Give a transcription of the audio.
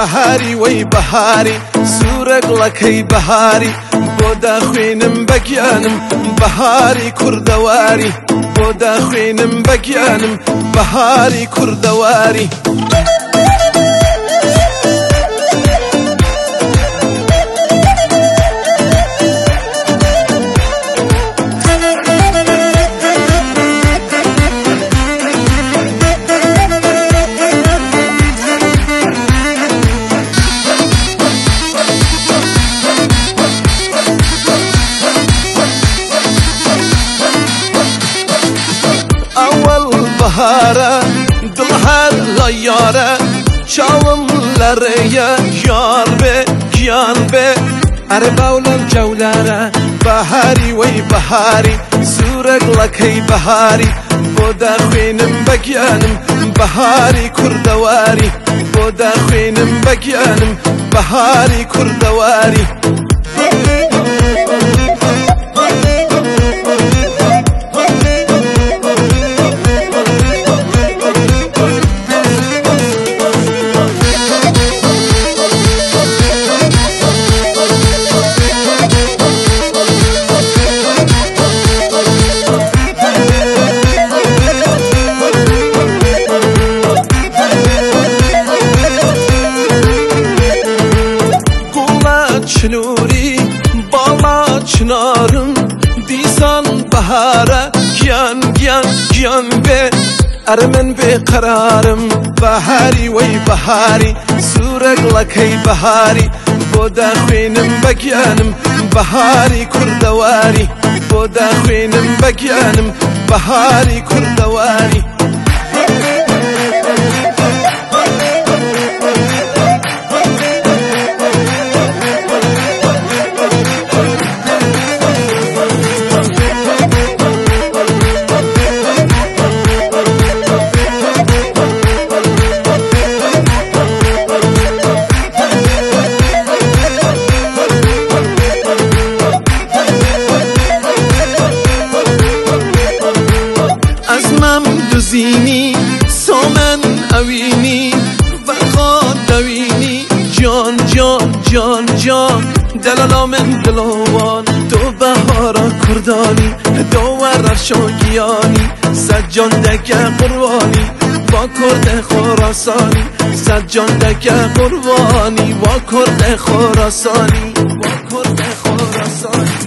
بهاری وی بهاری سورق لکی بهاری بودا خوینم بگیانم بهاری کردواری بودا خوینم بگیانم بهاری کردواری بهاره دل هر لیاره چاوم لریه یار به گیان به اره باولم جولاره بهاری وی بهاری سورق لکی بهاری بودا خوینم بگیانم بهاری کردواری بودا خوینم بگیانم بهاری کردواری çnuri bala çınarım disan bahara gyan gyan gyan be ermen be kararım bahari vey bahari surek lakay bahari boda khwinim begyanım bahari kurdavari boda khwinim begyanım bahari kurdavari زینی سومن اوینی و خود دوینی جان جان جان جان دلالا من دلوان تو بهارا کردانی دوار شاگیانی سجان دگه قربانی با کرد خراسانی سجان دگه قربانی با کرد خراسانی با کرد خراسانی